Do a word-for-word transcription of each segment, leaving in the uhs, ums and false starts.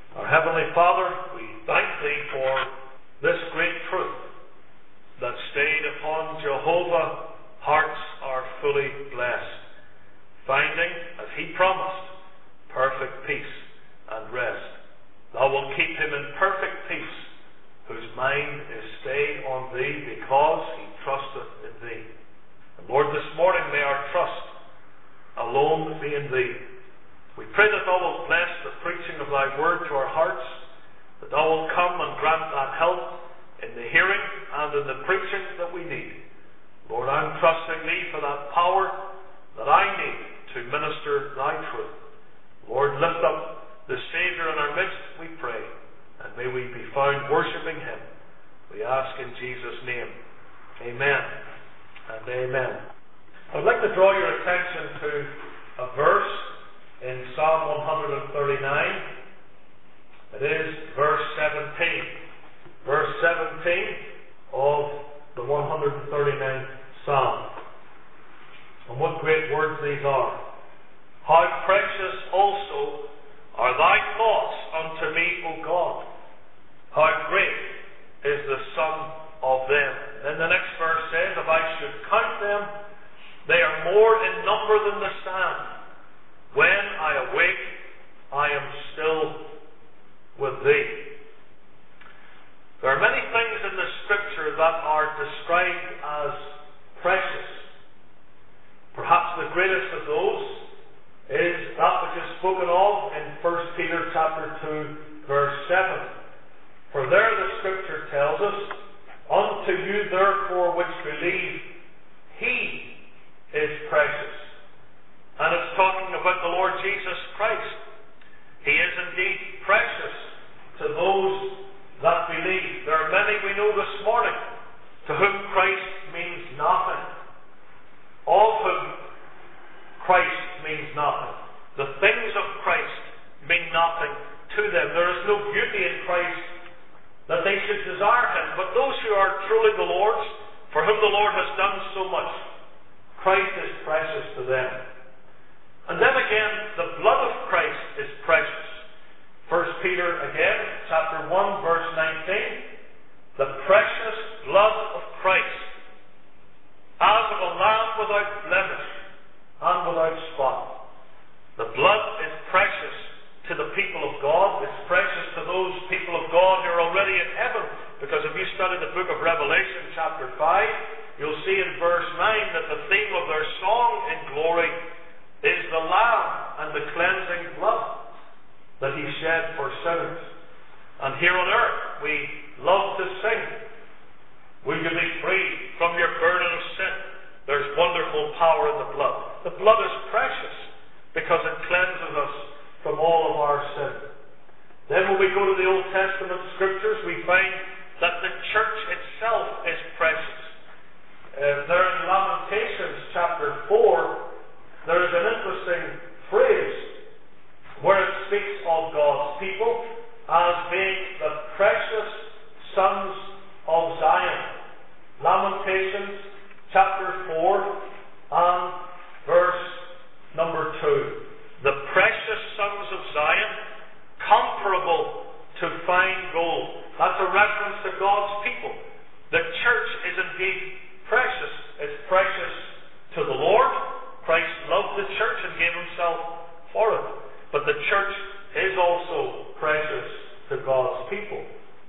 Our Heavenly Father, we thank Thee for this great truth, that stayed upon Jehovah, hearts are fully blessed, finding, as He promised, perfect peace and rest. Thou wilt keep him in perfect peace, whose mind is stayed on Thee, because he trusteth in Thee. And Lord, this morning may our trust alone be in Thee. We pray that Thou wilt bless the preaching of Thy word to our hearts, that Thou wilt come and grant that help in the hearing and in the preaching that we need. Lord, I'm trusting Thee for that power that I need to minister Thy truth. Lord, lift up the Saviour in our midst, we pray, and may we be found worshipping Him. We ask in Jesus' name. Amen and amen. I'd like to draw your attention to a verse in Psalm one thirty-nine. It is verse seventeen. Verse seventeen of the one hundred thirty-ninth Psalm. And what great words these are. How precious also are Thy thoughts unto me, O God. How great is the sum of them. Then the next verse says, if I should count them, they are more in number than the sand. When I awake, I am still with Thee. There are many things in the Scripture that are described as precious. Perhaps the greatest of those is that which is spoken of in First Peter chapter two, verse seven. For there the Scripture tells us, unto you therefore which believe, He is precious. And it's talking about the Lord Jesus Christ. He is indeed precious to those that believe. There are many we know this morning to whom Christ means nothing. Of whom Christ means nothing. The things of Christ mean nothing to them. There is no beauty in Christ that they should desire Him. But those who are truly the Lord's, for whom the Lord has done so much, Christ is precious to them. And then again, the blood of Christ is precious. First Peter again, chapter one, verse nineteen. The precious blood of Christ, as of a lamb without blemish and without spot. The blood is precious to the people of God. It's precious to those people of God who are already in heaven. Because if you study the book of Revelation, chapter five, you'll see in verse nine that the theme of their song in glory is the Lamb and the cleansing blood that He shed for sinners. And here on earth we love to sing, will you be free from your burden of sin? There's wonderful power in the blood. The blood is precious because it cleanses us from all of our sin. Then when we go to the Old Testament Scriptures, we find that the church itself is precious. Uh, there in Lamentations chapter four, there is an interesting phrase where it speaks of God's people as being the precious sons of Zion. Lamentations chapter four and verse number two. The precious sons of Zion, comparable to fine gold. That's a reference to God's people. The church is indeed precious. It's precious to the Lord. Christ loved the church and gave Himself for it. But the church is also precious to God's people.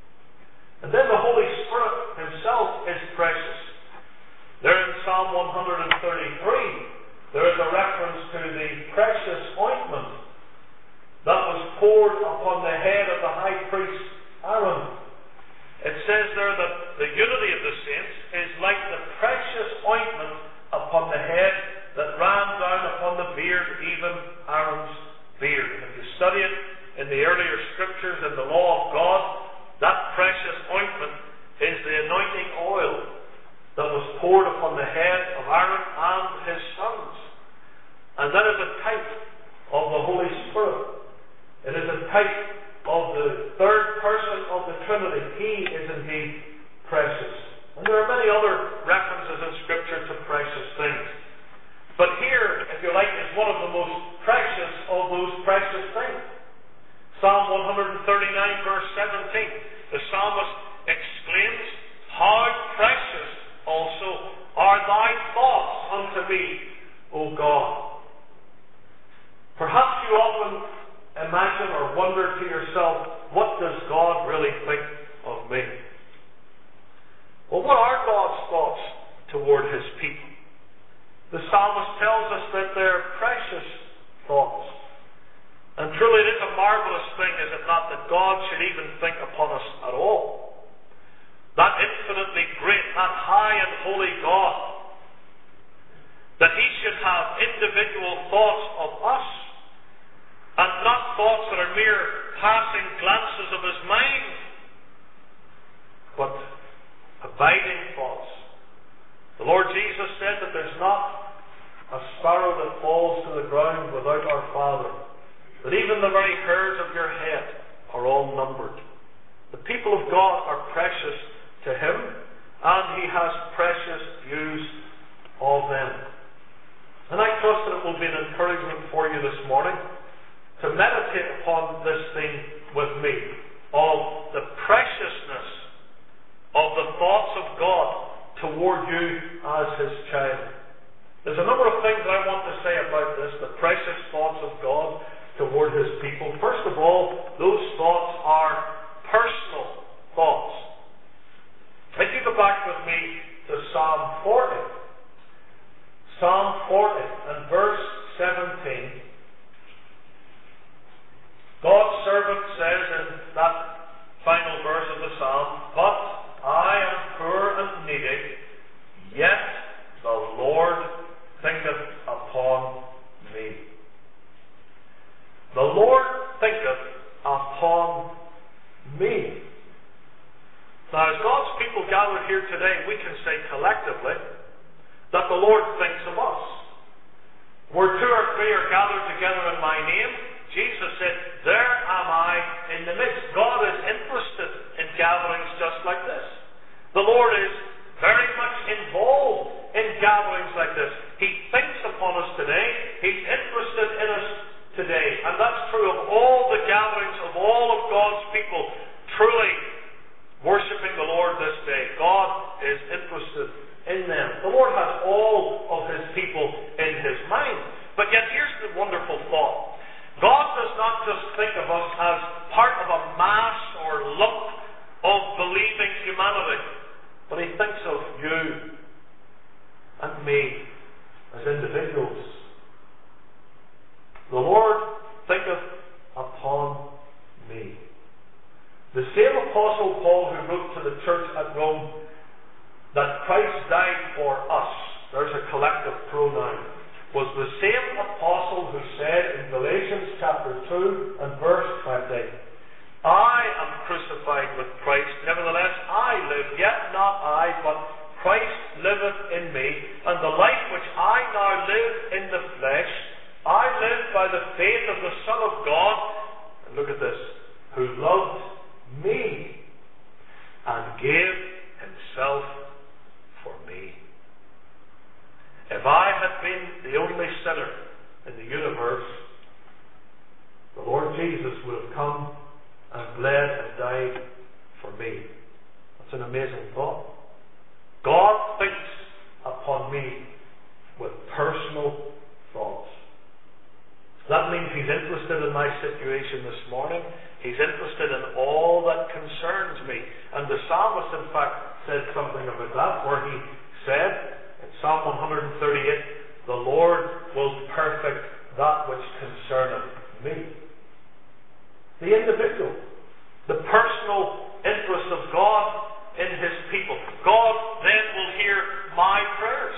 And then the Holy Spirit Himself is precious. There in Psalm one thirty-three, there is a reference to the precious ointment that was poured upon the head of the high priest Aaron. It says there that the unity of the saints is like the precious ointment upon the head that ran down upon the beard, even Aaron's beard. And if you study it in the earlier Scriptures in the law of God, that precious ointment is the anointing oil that was poured upon the head of Aaron and his sons. And that is a type of the Holy Spirit. It is a type of the third person of the Trinity. He is indeed precious. And there are many other references in Scripture to precious things. But here, if you like, is one of the most precious of those precious things. Psalm one thirty-nine, verse seventeen, the psalmist exclaims, "How precious also are thy thoughts unto me, O God." Perhaps you often imagine or wonder to yourself, what does God really think of me? Well, what are God's thoughts toward His people? The psalmist tells us that they're precious thoughts. And truly it is a marvelous thing, is it not, that God should even think upon us at all. That infinitely great, that high and holy God, that He should have individual thoughts of us, and not thoughts that are mere passing glances of His mind, but abiding thoughts. The Lord Jesus said that there's not a sparrow that falls to the ground without our Father, that even the very hairs of your head are all numbered. The people of God are precious to Him, and He has precious views of them. And I trust that it will be an encouragement for you this morning to meditate upon this thing with me, of the preciousness of the thoughts of God toward you as His child. There's a number of things that I want to say about this, the precious thoughts of God toward His people. First of all, those thoughts are personal thoughts. If you go back with me to Psalm forty, Psalm forty and verse seventeen, God's servant says in that final verse of the psalm, "But I am poor and needy, yet the Lord thinketh upon me." The Lord thinketh upon me. Now, as God's people gathered here today, we can say collectively that the Lord thinks of us. Where two or three are gathered together in my name, Jesus said, "There am I in the midst." God is interested in gatherings just like this. The Lord is very much involved in gatherings like this. He thinks upon us today. He's interested in us today. And that's true of all the gatherings of all of God's people truly worshipping the Lord this day. God is interested in them. The Lord has all of His people in His mind. But yet here's the wonderful thought. God does not just think of us as part of a mass or lump of believing humanity, but He thinks of you and me as individuals. The Lord thinketh upon me. The same Apostle Paul who wrote to the church at Rome that Christ died for us, there's a collective pronoun, was the same apostle who said in Galatians chapter two and verse twenty, "I am crucified with Christ, nevertheless I live, yet not I, but Christ liveth in me, and the life which I now live in the flesh, I live by the faith of the Son of God," and look at this, "who loved me and gave Himself for me." If I had been the only sinner in the universe, the Lord Jesus would have come and bled and died for me. That's an amazing thought. God thinks upon me with personal thoughts. That means He's interested in my situation this morning. He's interested in all that concerns me. And the psalmist, in fact, said something about that, where he said, in Psalm one thirty-eight, "The Lord will perfect that which concerneth me." The individual, the personal interest of God in His people. God then will hear my prayers.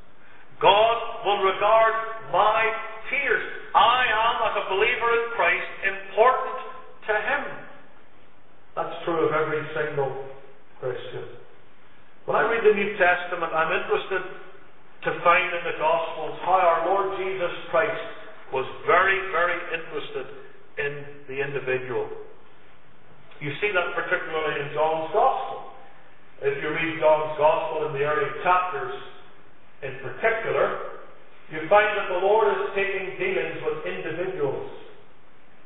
God will regard my tears. I am, as a believer in Christ, important to Him. That's true of every single Christian. When I read the New Testament, I'm interested to find in the Gospels how our Lord Jesus Christ was very, very interested in the individual. You see that particularly in John's Gospel. If you read John's Gospel in the early chapters in particular, you find that the Lord is taking dealings with individuals.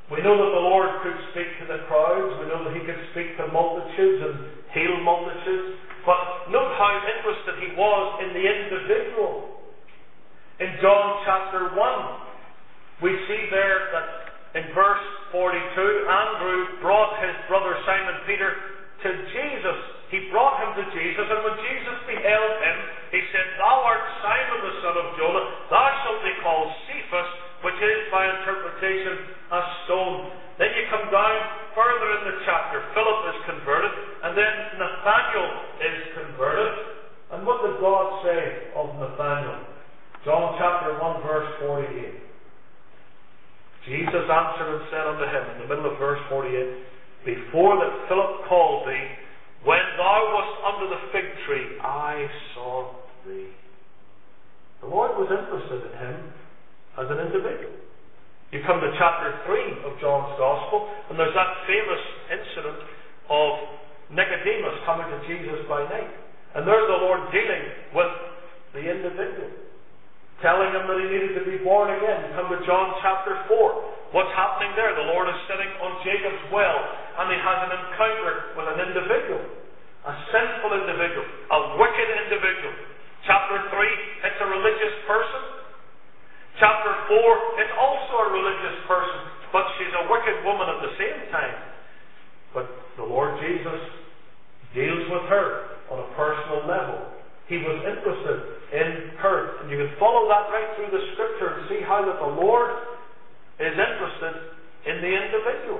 We know that the Lord could speak to the crowds. We know that he could speak to multitudes and heal multitudes. But note how interested he was in the individual. In John chapter one, we see there that in verse forty-two, Andrew brought his brother Simon Peter to Jesus. He brought him to Jesus, and when Jesus beheld him, he said, Thou art Simon the son of Jonah, thou shalt be called Cephas, which is by interpretation a stone. Then you come down further in the chapter. Philip is converted, and then Nathanael is converted. And what did God say of Nathanael? John chapter one, verse forty-eight. Jesus answered and said unto him, in the middle of verse forty-eight, Before that Philip called thee, when thou wast under the fig tree, I saw thee. The Lord was interested in him as an individual. You come to chapter three of John's Gospel, and there's that famous incident of Nicodemus coming to Jesus by night. And there's the Lord dealing with the individual, telling him that he needed to be born again. You come to John chapter four. What's happening there? The Lord is sitting on Jacob's well, and he has an encounter with an individual, a sinful individual, a wicked individual. Chapter three, it's a religious person. Chapter four, it's also a religious person, but she's a wicked woman at the same time. But the Lord Jesus deals with her on a personal level. He was interested in her. And you can follow that right through the Scripture and see how that the Lord is interested in the individual.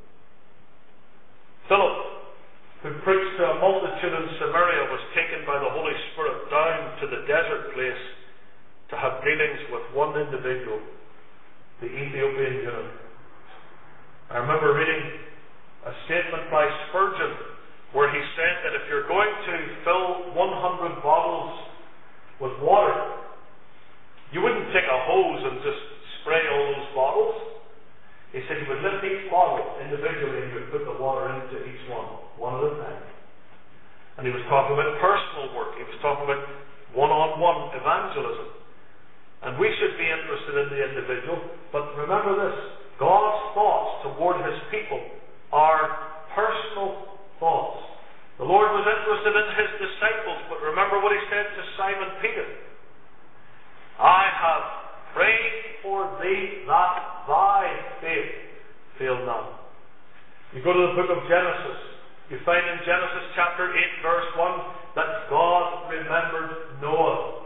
Philip, who preached to a multitude in Samaria, was taken by the Holy Spirit down to the desert place to have dealings with one individual, the Ethiopian eunuch. I remember reading a statement by Spurgeon where he said that if you're going to fill one hundred bottles with water, you wouldn't take a hose and just spray all those bottles. He said you would lift each bottle individually and you would put the water into each one, one at a time. And he was talking about personal work. He was talking about one-on-one evangelism. And we should be interested in the individual, but remember this, God's thoughts toward his people are personal thoughts. The Lord was interested in his disciples, but remember what he said to Simon Peter. I have prayed for thee that thy faith fail not. You go to the book of Genesis, you find in Genesis chapter eight verse one that God remembered Noah.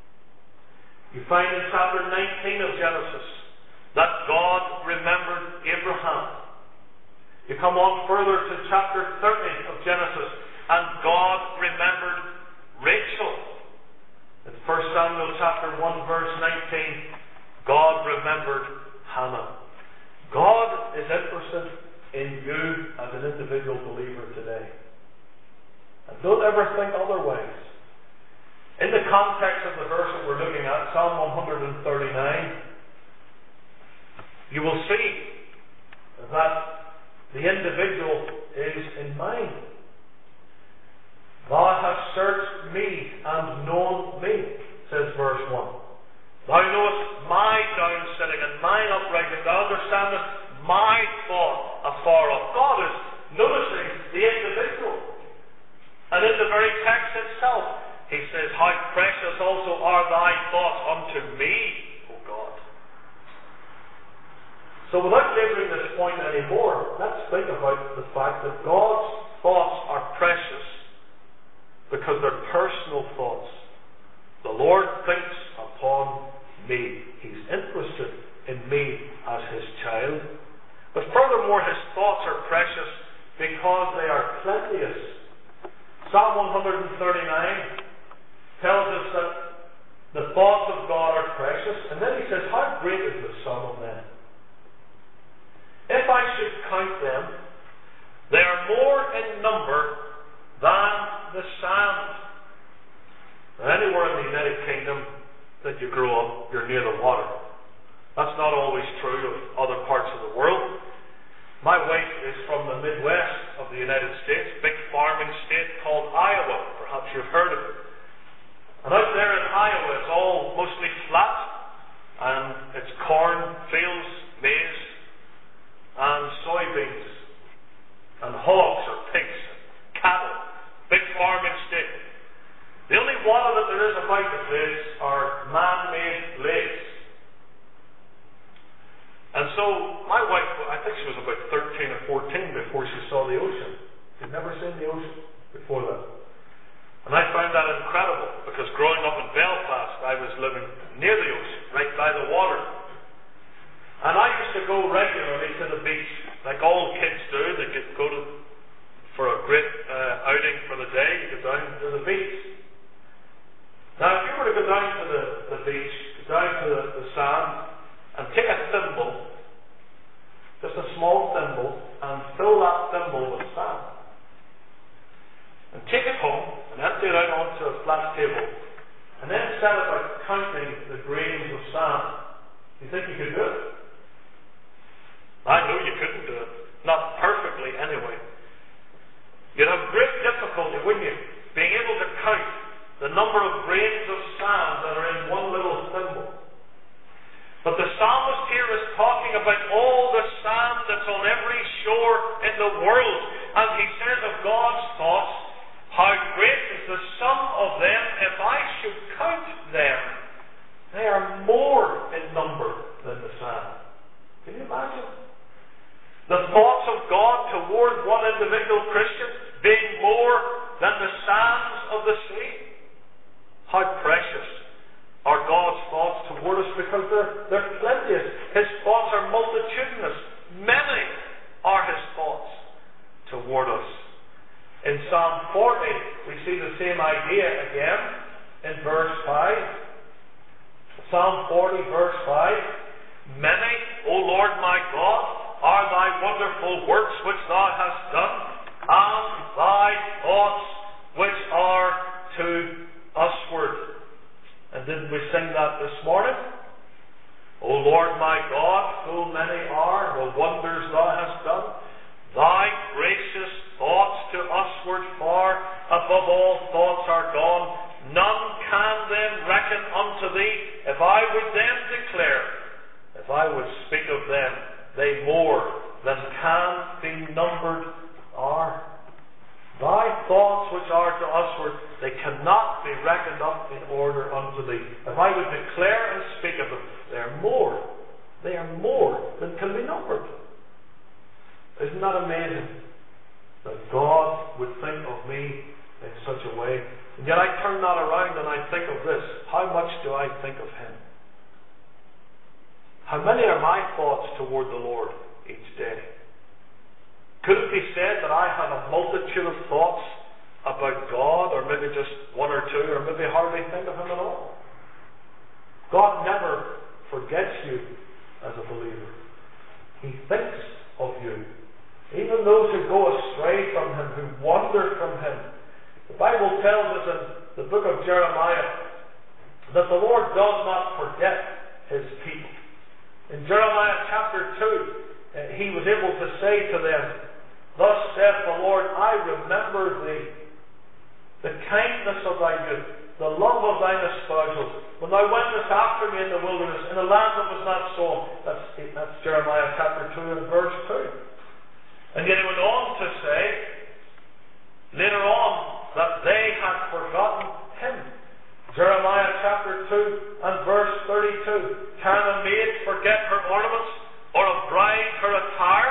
You find in chapter nineteen of Genesis that God remembered Abraham. You come on further to chapter thirty of Genesis, and God remembered Rachel. In First Samuel chapter one verse nineteen, God remembered Hannah. God is interested in you as an individual believer today. And don't ever think otherwise. In the context of the verse that we're looking at, Psalm one thirty-nine, you will see that the individual is in mind. Thou hast searched me and known me, says verse one. Thou knowest my down sitting and mine uprightness. Thou understandest my thought afar off. God is noticing the individual. And in the very text itself, he says, How precious also are thy thoughts unto me, O God. So without labouring this point anymore, let's think about the fact that God's thoughts are precious because they're personal thoughts. The Lord thinks upon me. He's interested in me as his child. But furthermore, his thoughts are precious because they are plenteous. Psalm one thirty-nine tells us that the thoughts of God are precious, and then he says, How great is the sum of them? If I should count them, they are more in number than the sand. Now, anywhere in the United Kingdom that you grow up, you're near the water. That's not always true of other parts of the world. My wife is from the Midwest of the United States, big farming state called Iowa. Perhaps you've heard of it. And out there in Iowa, it's all mostly flat, and it's corn, fields, maize. soybeans and hogs or pigs, cattle, big farming state. The only water that there is about the place are man-made lakes. And so my wife, I think she was about thirteen or fourteen before she saw the ocean. She'd never seen the ocean before that. And I found that incredible, because growing up in Belfast, I was living near the ocean, right by the water. And I used to go regularly to the beach, like all kids do. They could go to, for a great uh, outing for the day, you go down to the beach. Now, if you were to go down to the, the beach, go down to the, the sand, and take a thimble, just a small thimble, and fill that thimble with sand, and take it home, and empty it out onto a flat table, and then set about counting the grains of sand, you think you could do it? I know you couldn't do it. Not perfectly, anyway. You'd have great difficulty, wouldn't you, being able to count the number of grains of sand that are in one little thimble. But the psalmist here is talking about all the sand that's on every shore in the world. And he says of God's thoughts, how great is the sum of them. If I should count them, they are more in number than the sand. Can you imagine? The thoughts of God toward one individual Christian being more than the sands of the sea. How precious are God's thoughts toward us, because they're, they're plenteous. His thoughts are multitudinous. Many are His thoughts toward us. In Psalm forty, we see the same idea again in verse five. Psalm forty, verse five. Many, O Lord my God, are thy wonderful works which thou hast done, and thy thoughts which are to usward. And didn't we sing that this morning? O Lord my God, full many are the wonders thou hast done. Thy gracious thoughts to usward far above all thoughts are gone. None can them reckon unto thee. If I would them declare, if I would speak of them, they more than can be numbered are. Thy thoughts which are to usward, they cannot be reckoned up in order unto thee. If I would declare and speak of them, they are more. They are more than can be numbered. Isn't that amazing? That God would think of me in such a way. And yet I turn that around and I think of this. How much do I think of Him? How many are my thoughts toward the Lord each day? Could it be said that I have a multitude of thoughts about God, or maybe just one or two, or maybe hardly think of Him at all? God never forgets you as a believer. He thinks of you. Even those who go astray from Him, who wander from Him. The Bible tells us in the book of Jeremiah that the Lord does not forget His people. In Jeremiah chapter two, uh, He was able to say to them, Thus saith the Lord, I remember thee, the kindness of thy youth, the love of thine espousals, when thou wentest after me in the wilderness, in a land that was not sown. That's, that's Jeremiah chapter two and verse two. And yet he went on to say, later on, that they had forgotten Him. Jeremiah chapter two and verse thirty-two. Can a maid forget her ornaments, or a bride her attire?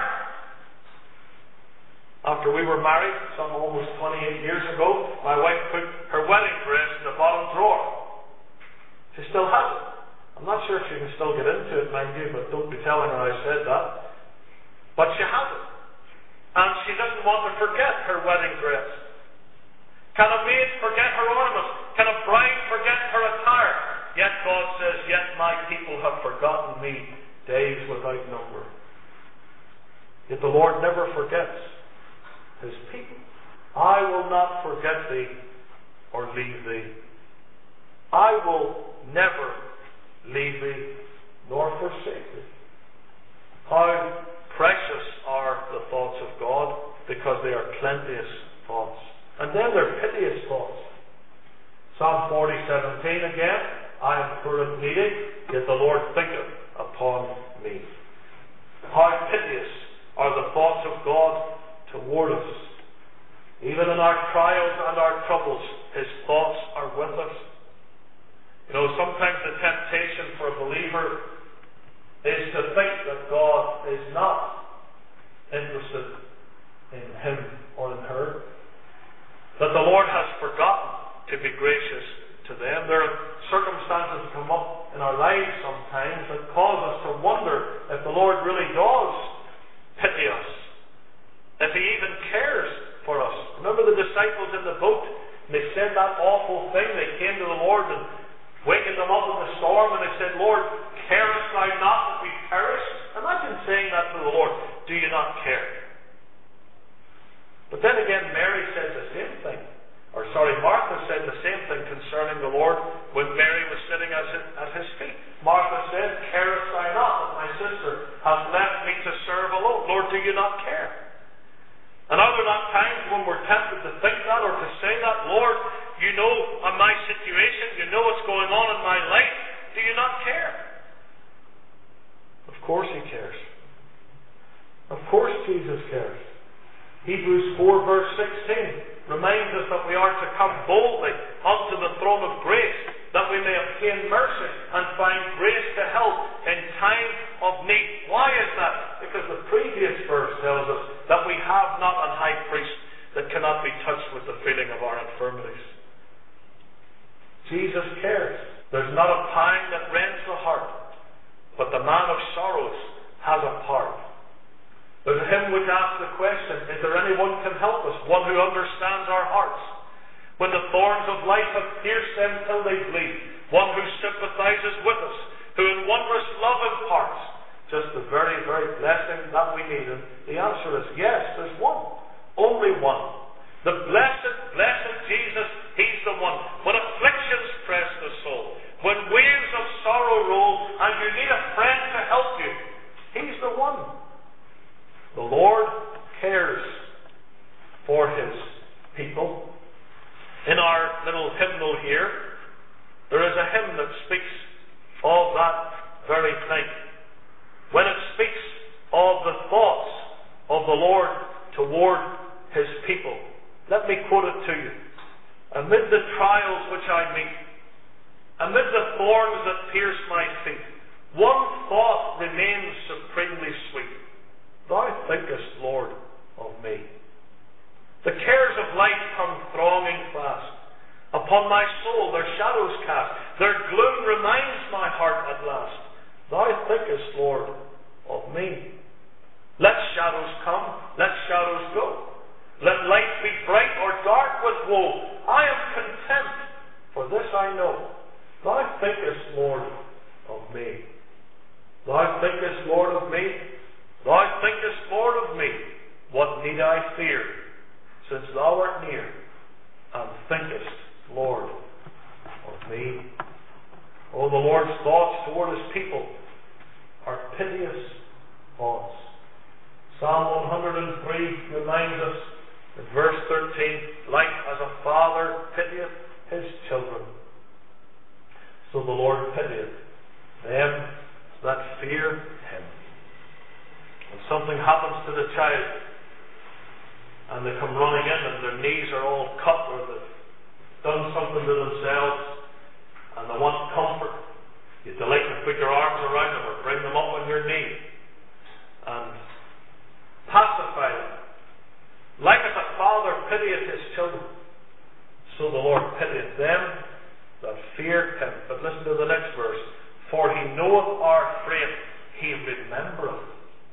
After we were married, some almost twenty-eight years ago, my wife put her wedding dress in the bottom drawer. She still has it. I'm not sure if she can still get into it, mind you, but don't be telling her I said that. But she has it. And she doesn't want to forget her wedding dress. Can a maid forget her ornaments? Can a bride forget her attire? Yet God says, Yet my people have forgotten me days without number. Yet the Lord never forgets His people. I will not forget thee or leave thee. I will never leave thee nor forsake thee. How precious are the thoughts of God, because they are plenteous thoughts. And then they're piteous thoughts. Psalm forty seventeen again, I am poor and needy, yet the Lord thinketh upon me. How piteous are the thoughts toward us. Even in our trials and our troubles, His thoughts are with us. You know, sometimes the temptation for a believer is to think that God is not interested in him or in her, that the Lord has forgotten to be gracious to them. There are circumstances come up in our lives sometimes that cause us to wonder if the Lord really does pity us, if He even cares for us. Remember the disciples in the boat, and they said that awful thing. They came to the Lord and wakened them up in the storm, and they said, Lord, carest thou not that we perish? Imagine saying that to the Lord. Do you not care? But then again, Mary said the same thing. Or sorry, Martha said the same thing concerning the Lord when Mary was sitting at his, at his feet. Martha said, carest thou not that my sister hath left me to serve alone? Lord, do you not care? And are there not times when we're tempted to think that or to say that? Lord, you know my situation, you know what's going on in my life. Do you not care? Of course He cares. Of course Jesus cares. Hebrews four verse sixteen reminds us that we are to come boldly unto the throne of grace, that we may obtain mercy and find grace to help in time of need. Why is that? Because the previous verse tells us that we have not an high priest that cannot be touched with the feeling of our infirmities. Jesus cares. There's not a pang that rends the heart, but the man of sorrows has a part. There's a hymn which asks the question, is there anyone can help us, one who understands our hearts? When the thorns of life have pierced them till they bleed, one who sympathizes with us, who in wondrous love imparts just the very, very blessing that we need. And the answer is yes, there's one. Only one. The blessed, blessed Jesus, He's the one. When afflictions press the soul, when waves of sorrow roll, and you need a friend to help you, He's the one. The Lord cares for His people. In our little hymnal here, there is a hymn that speaks of that very thing. When it speaks of the thoughts of the Lord toward His people. Let me quote it to you. Amid the trials which I meet, amid the thorns that pierce my feet, one thought remains supremely sweet. Thou thinkest, Lord, of me. The cares of life come thronging fast. Upon my soul their shadows cast. Their gloom reminds my heart at last. Thou thinkest, Lord, of me. Let shadows come, let shadows go. Let light be bright or dark with woe. I am content, for this I know. Thou thinkest, Lord, of me. Thou thinkest, Lord, of me. Thou thinkest, Lord, of me. What need I fear, since Thou art near, and thinkest, Lord, of me? Oh, the Lord's thoughts toward His people are piteous thoughts. Psalm one hundred three reminds us in verse thirteen, like as a father pitieth his children, so the Lord pitieth them that fear Him. When something happens to the child and they come running in and their knees are all cut or they've done something to themselves and they want comfort, you delight to put your arms around them or bring them up on your knee and pacify them. Like as a father pitieth his children, so the Lord pitieth them that fear Him. But listen to the next verse. For He knoweth our frame, He remembereth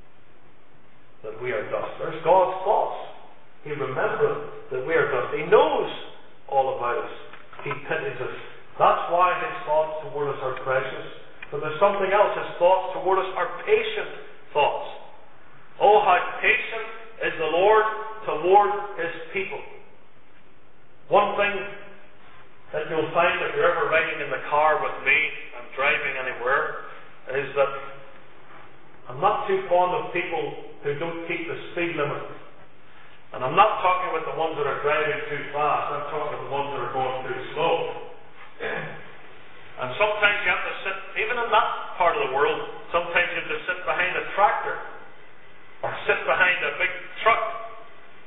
that we are dust. There's God's thoughts. He remembereth that we are dust. He knows all about us. He pities us. That's why His thoughts toward us are precious. But there's something else. His thoughts toward us are patient thoughts. Oh, how patient is the Lord toward His people. One thing that you'll find if you're ever riding in the car with me and driving anywhere is that I'm not too fond of people who don't keep the speed limit. And I'm not talking about the ones that are driving too fast. I'm talking about the ones that are going too slow. And sometimes you have to sit, even in that part of the world, sometimes you have to sit behind a tractor or sit behind a big truck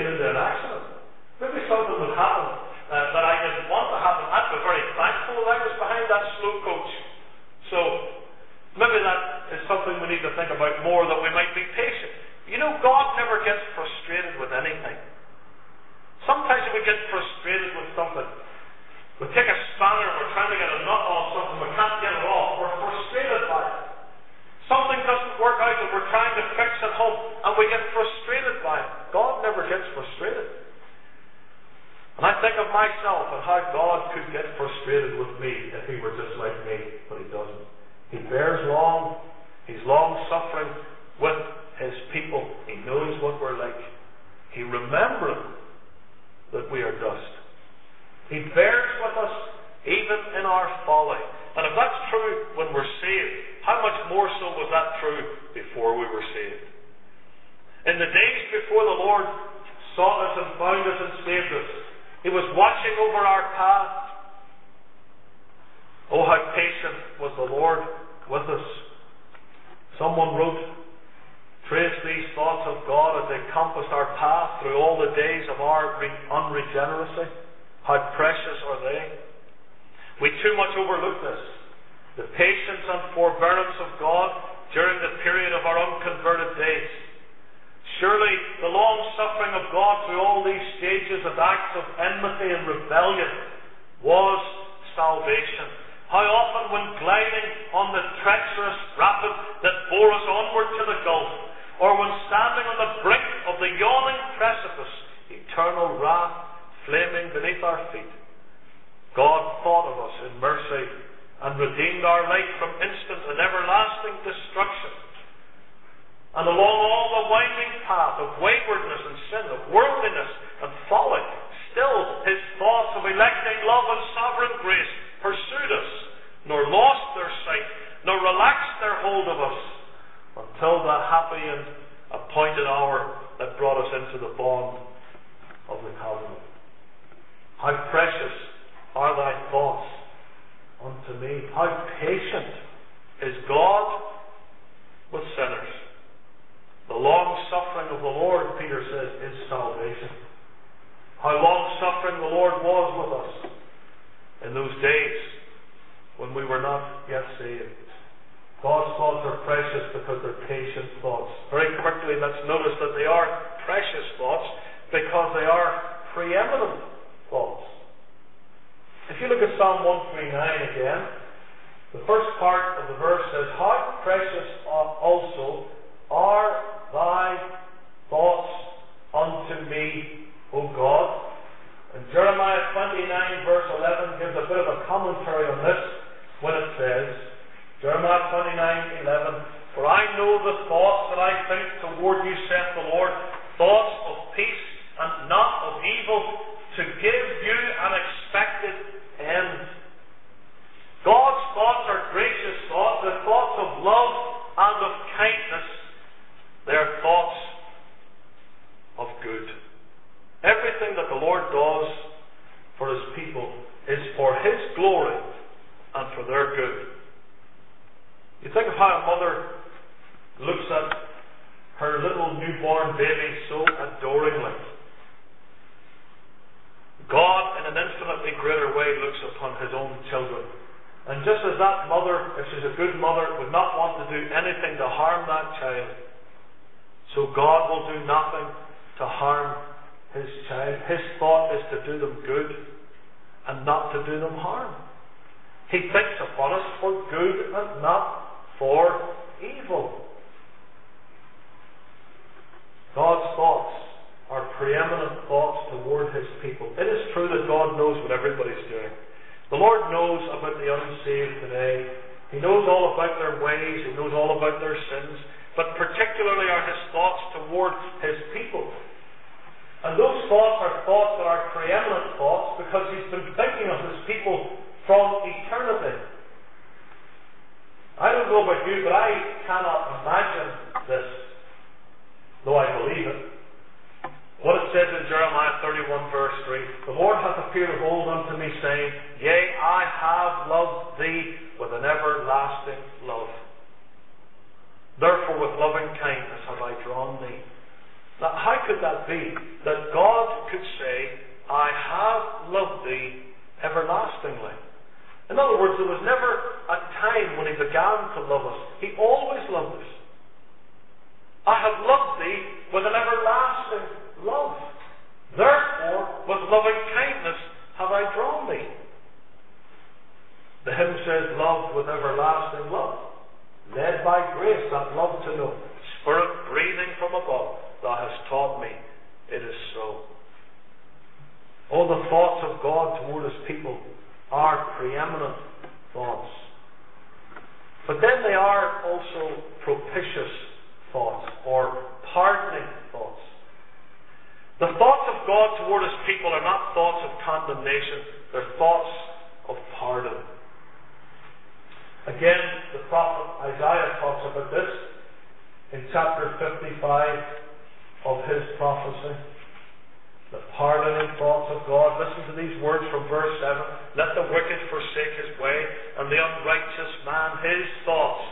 get into an accident. Maybe something would happen uh, that I didn't want to happen. I'd be very thankful that I was behind that slow coach. So, maybe that is something we need to think about more, that we might be patient. You know, God never gets frustrated with anything. Sometimes we get frustrated with something. We take a spanner, we're trying to get a nut on something, we can't get it off. We're frustrated by it. Something doesn't work out that we're trying to fix at home, and we get frustrated by it. God never gets frustrated. And I think of myself and how God could get frustrated with me if He were just like me, but He doesn't. He bears long, He's long-suffering with His people. He knows what we're like. He remembers that we are dust. He bears with us even in our folly. And if that's true when we're saved, how much more so was that true before we were saved? In the days before the Lord sought us and found us and saved us, He was watching over our path. Oh, how patient was the Lord with us. Someone wrote, trace these thoughts of God as they compassed our path through all the days of our unregeneracy. How precious are they? We too much overlook this. The patience and forbearance of God during the period of our unconverted days. Surely the long suffering of God through all these stages and acts of enmity and rebellion was salvation. How often when gliding on the treacherous rapid that bore us onward to the gulf, or when standing on the brink of the yawning precipice, eternal wrath flaming beneath our feet, God thought of us in mercy and redeemed our life from instant and everlasting destruction. And along all the winding path of waywardness and sin, of worldliness and folly, still His thoughts of electing love and sovereign grace pursued us, nor lost their sight, nor relaxed their hold of us, until the happy and appointed hour that brought us into the bond of the covenant. How precious are thy thoughts unto me. How patient is God with sinners. The long suffering of the Lord, Peter says, is salvation. How long suffering the Lord was with us in those days when we were not yet saved. God's thoughts are precious because they're patient thoughts. Very quickly, let's notice that they are precious thoughts because they are preeminent thoughts. If you look at Psalm one thirty-nine again, the first part of the verse says, how precious also are thy thoughts unto me, O God. And Jeremiah twenty-nine verse eleven gives a bit of a commentary on this when it says, Jeremiah twenty-nine eleven, for I know the thoughts that I think toward you, saith the Lord, thoughts of peace and not of evil, to give you an expected end. God's thoughts are gracious thoughts. They're thoughts of love and of kindness. They're thoughts of good. Everything that the Lord does for His people is for His glory and for their good. You think of how a mother looks at her little newborn baby so adoringly. God, in an infinitely greater way, looks upon His own children. And just as that mother, if she's a good mother, would not want to do anything to harm that child, so God will do nothing to harm His child. His thought is to do them good and not to do them harm. He thinks upon us for good and not for evil. God's thoughts are preeminent thoughts toward His people. It is true that God knows what everybody's doing. The Lord knows about the unsaved today. He knows all about their ways. He knows all about their sins. But particularly are His thoughts toward His people. And those thoughts are thoughts that are preeminent thoughts because He's been thinking of His people from eternity. I don't know about you, but I cannot imagine this, though I believe it. What it says in Jeremiah thirty-one verse three, the Lord hath appeared of old unto me, saying, yea, I have loved thee with an everlasting love. Therefore with loving kindness have I drawn thee. Now, how could that be? That God could say, I have loved thee everlastingly. In other words, there was never a time when he began to love us. He always loved us. I have loved thee with an everlasting love. Therefore, with loving kindness have I drawn thee. The hymn says, loved with everlasting love, led by grace that love to know, Spirit breathing from above, thou hast taught me, it is so. All the thoughts of God toward his people are preeminent thoughts. But then they are also propitious thoughts, or pardoning thoughts. The thoughts of God toward his people are not thoughts of condemnation, they're thoughts of pardon. Again, the prophet Isaiah talks about this in chapter fifty-five of his prophecy. The pardoning thoughts of God. Listen to these words from verse seven. Let the wicked forsake his way, and the unrighteous man his thoughts.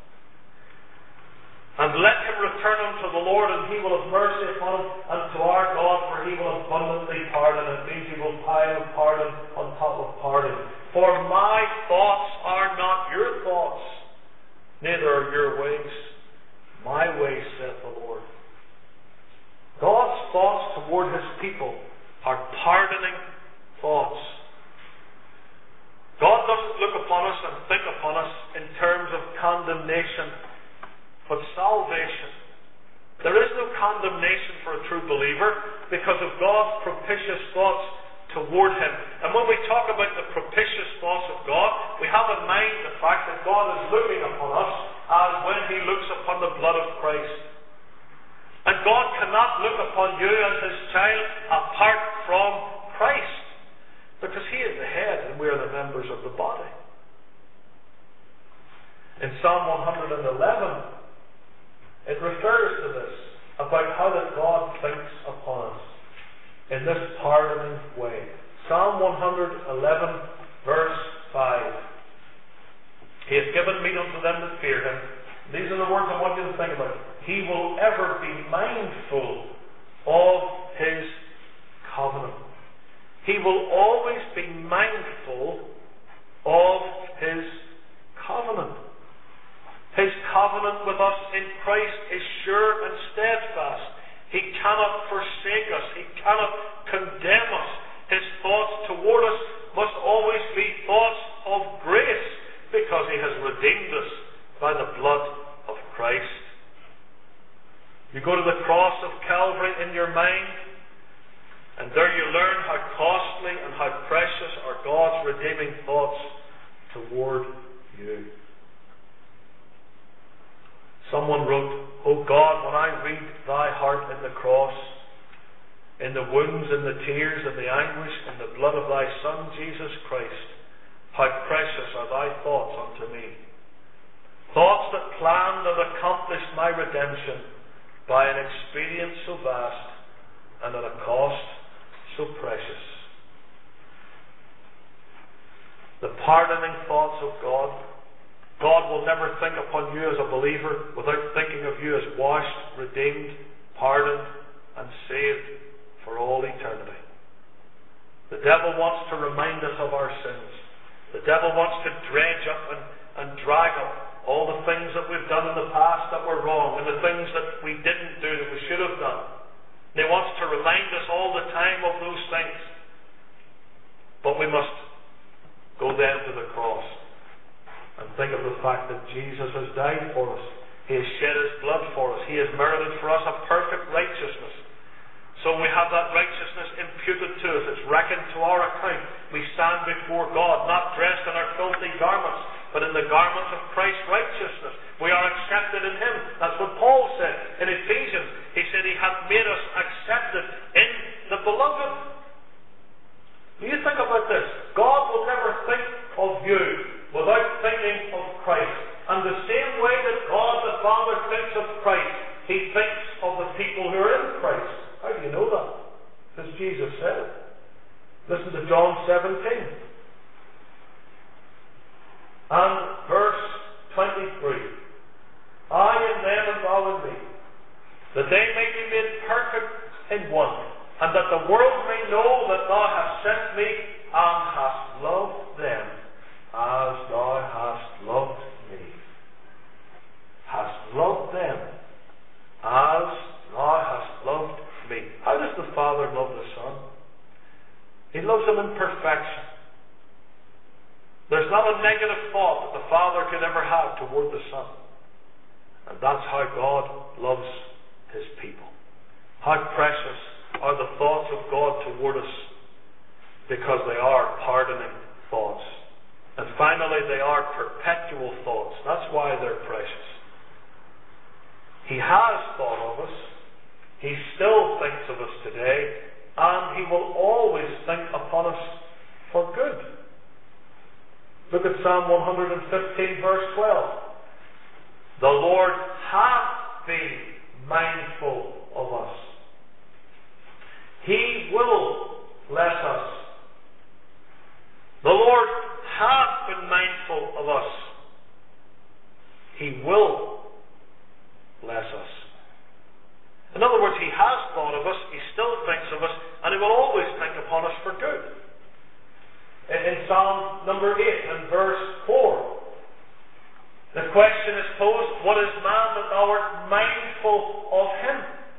And let him return unto the Lord, and he will have mercy upon him, and to our God, for he will abundantly pardon. It means he will pile pardon on top of pardon. For my thoughts are not your thoughts, neither are your ways my ways, saith the Lord. God's thoughts toward his people are pardoning thoughts. God doesn't look upon us and think upon us in terms of condemnation, but salvation. There is no condemnation for a true believer because of God's propitious thoughts toward him. And when we talk about the propitious thoughts of God, we have in mind the fact that God is looking upon us as when he looks upon the blood of Christ. And God cannot look upon you as his child apart from Christ, because he is the head and we are the members of the body. In Psalm one eleven, it refers to this, about how that God thinks upon us in this pardoning way. Psalm one eleven, verse five. He has given meat unto them that fear him. These are the words I want you to think about. He will ever be mindful of his covenant. He will always be mindful of his covenant. His covenant with us in Christ is sure and steadfast. He cannot forsake us. He cannot condemn us. His thoughts toward us must always be thoughts of grace, because he has redeemed us by the blood of Christ. You go to the cross of Calvary in your mind, and there you learn how costly and how precious are God's redeeming thoughts toward you. Someone wrote, O God, when I read thy heart in the cross, in the wounds and the tears and the anguish in the blood of thy Son Jesus Christ, how precious are thy thoughts unto me. Thoughts that planned and accomplished my redemption by an expedient so vast and at a cost so precious. The pardoning thoughts of God. God will never think upon you as a believer without thinking of you as washed, redeemed, pardoned, and saved for all eternity. The devil wants to remind us of our sins. The devil wants to dredge up and, and drag up all the things that we've done in the past that were wrong, and the things that we didn't do that we should have done. And he wants to remind us all the time of those things. But we must go then to the cross and think of the fact that Jesus has died for us. He has shed his blood for us. He has merited for us a perfect righteousness. So we have that righteousness imputed to us. It's reckoned to our account. We stand before God, not dressed in our filthy garments, but in the garments of Christ's righteousness. We are accepted in him. That's what Paul said in Ephesians. He said he hath made us accepted in the beloved. Do you think about this? God will never think of you without thinking of Christ. And the same way that God the Father thinks of Christ, he thinks of the people who are in Christ. How do you know that? Because Jesus said it. Listen to John seventeen. And verse twenty-three. I in them and thou in me. that they may be made perfect in one, and that the world may know that thou hast sent me, and hast loved them as thou hast loved me. Hast loved them as thou hast loved me. How does the Father love the Son? He loves him in perfection. There's not a negative thought that the Father could ever have toward the Son. And that's how God loves his people. How precious are the thoughts of God toward us, because they are pardoning thoughts. And finally, they are perpetual thoughts. That's why they're precious. He has thought of us. He still thinks of us today, and he will always think upon us for good. Look at Psalm one fifteen, verse twelve. The Lord hath been mindful of us. He will bless us. The Lord hath been mindful of us. He will bless us. In other words, he has thought of us, he still thinks of us, and he will always think upon us for good. In Psalm number eight and verse four, the question is posed, what is man that thou art mindful of him?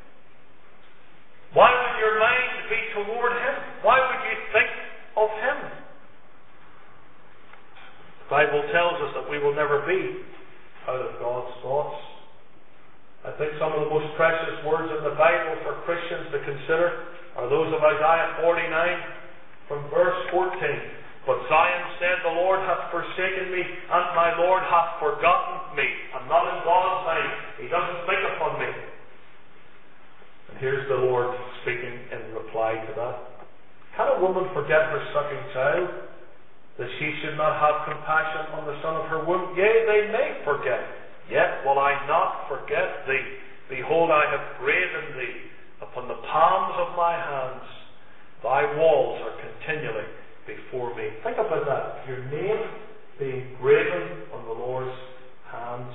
Why would your mind be toward him? Why would you think of him? The Bible tells us that we will never be out of God's thoughts. I think some of the most precious words in the Bible for Christians to consider are those of Isaiah forty-nine from verse fourteen. But Zion said, the Lord hath forsaken me, and my Lord hath forgotten me. I'm not in God's mind. He doesn't think upon me. And here's the Lord speaking in reply to that. Can a woman forget her sucking child, that she should not have compassion on the son of her womb? Yea, they may forget, yet will I not forget thee. Behold, I have graven thee upon the palms of my hands. Thy walls are continually before me. Think about that. Your name being graven on the Lord's hands.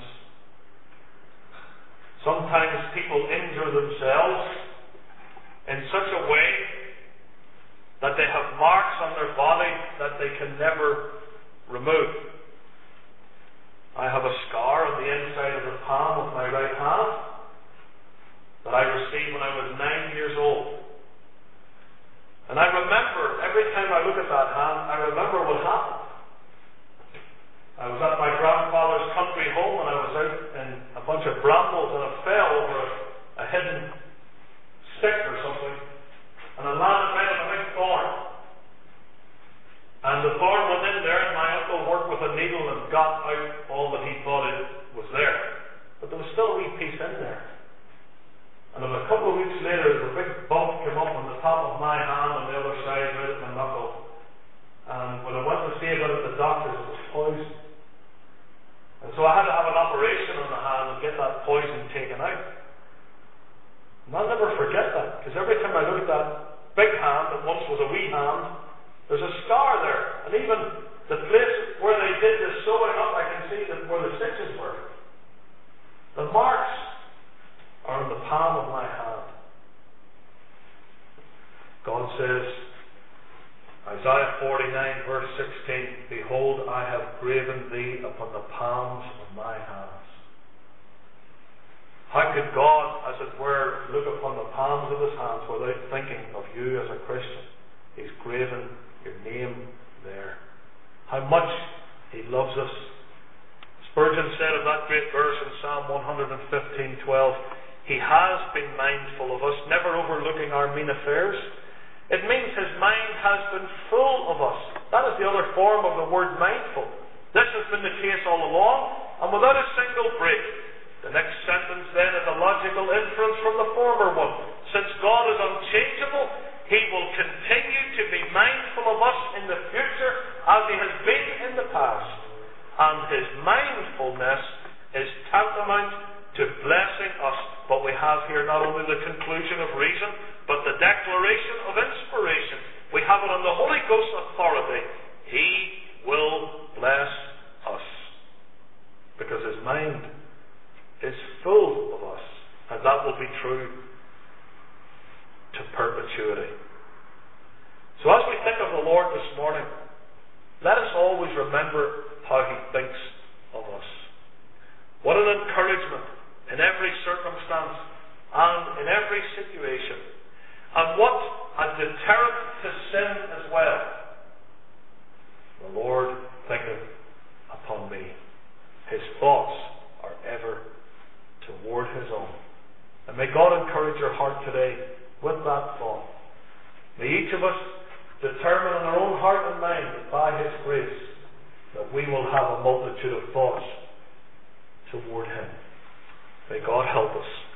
Sometimes people injure themselves in such a way that they have marks on their body that they can never remove. I have a scar on the inside of the palm of my right hand that I received when I was nine years old. And I remember, every time I look at that hand, I remember what happened. I was at my grandfather's country home, and I was out in a bunch of brambles, and I fell over a, a hidden stick or something, and I landed right on a big thorn. And the thorn went in there, and my uncle worked with a needle and got out all that he thought it was there. But there was still a wee piece in there. And about a couple of weeks later, the big bump came up on the top of my hand on the other side, right at my knuckle. And when I went to see about it at the doctors, it was poison. And so I had to have an operation on the hand and get that poison taken out. And I'll never forget that, because every time I look at that big hand that once was a wee hand, there's a scar there. And even the place where they did the sewing up, I can see that where the stitches were. The marks are in the palm of my hand. God says, Isaiah forty-nine verse sixteen, behold, I have graven thee upon the palms of my hands. How could God, as it were, look upon the palms of his hands without thinking of you as a Christian? He's graven your name there. How much he loves us. Spurgeon said of that great verse in Psalm one fifteen twelve, he has been mindful of us, never overlooking our mean affairs. It means his mind has been full of us. That is the other form of the word mindful. This has been the case all along, and without a single break. The next sentence then is a logical inference from the former one. Since God is unchangeable, he will continue to be mindful of us in the future as he has been in the past. And his mindfulness is tantamount to blessing us. But we have here not only the conclusion of reason, but the declaration of inspiration. We have it on the Holy Ghost's authority. He will bless us. Because his mind is full of us. And that will be true perpetuity. So as we think of the Lord this morning, let us always remember how He thinks of us. What an encouragement in every circumstance and in every situation. And what a deterrent to sin as well. The Lord thinketh upon me. His thoughts are ever toward His own. And may God encourage your heart today with that thought. May each of us determine in our own heart and mind that by His grace that we will have a multitude of thoughts toward Him. May God help us.